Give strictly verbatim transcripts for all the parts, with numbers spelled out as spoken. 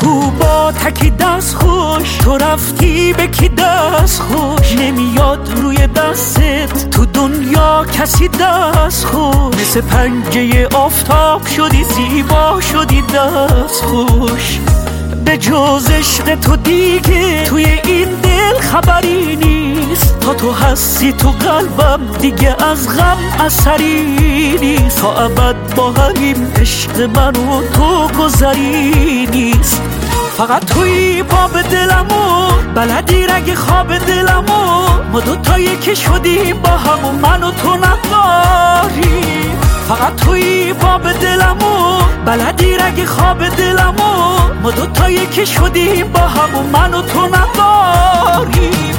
کو با تکی دست خوش، تو رفتی به کی دست خوش، نمیاد روی دستت تو دنیا کسی دست خوش، مثل پنجه آفتاب شدی زیبا شدی دست خوش. به جز عشق تو دیگه توی این دل خبری نیست، تا تو هستی تو قلبم دیگه از غم اثری نیست، تا ابد با همین عشق من و تو گذری نیست. فقط توی باب دلمو بلدی رگ خواب دلمو، ما دوتایی که شدیم با هم و من و تو نداریم. فقط توی باب دلمو بلدی رگ خواب دلمو، ما دوتایی که شدیم با هم و من و تو نداریم.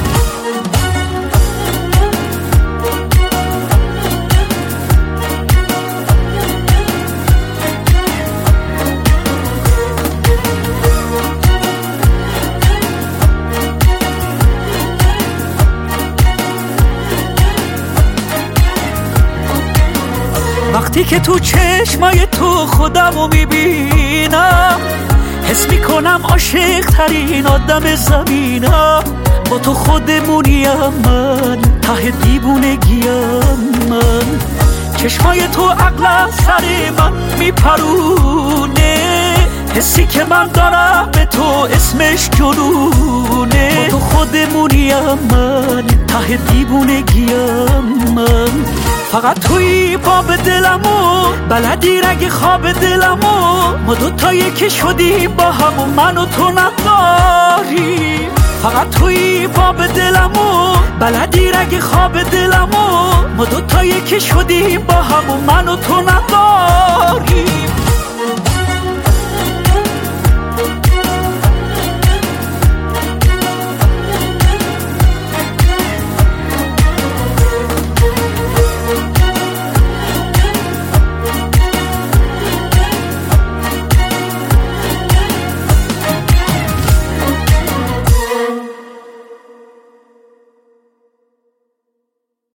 وقتی که تو چشمای تو خودمو میبینم، حس میکنم عاشق ترین آدم زمینم. با تو خودمونیم من، ته دیوونگیم من. چشمای تو عقل سر من میپرونه، حسی که من دارم به تو اسمش جنونه. با تو خودمونیم من، ته دیوونگیم من. فقط توی باب دلمو بلدی رگ خواب دلمو، ما دوتایی که شدیم با هم و من و تو نداریم. فقط توی باب دلمو بلدی رگ خواب دلمو، ما دوتایی که شدیم با هم و من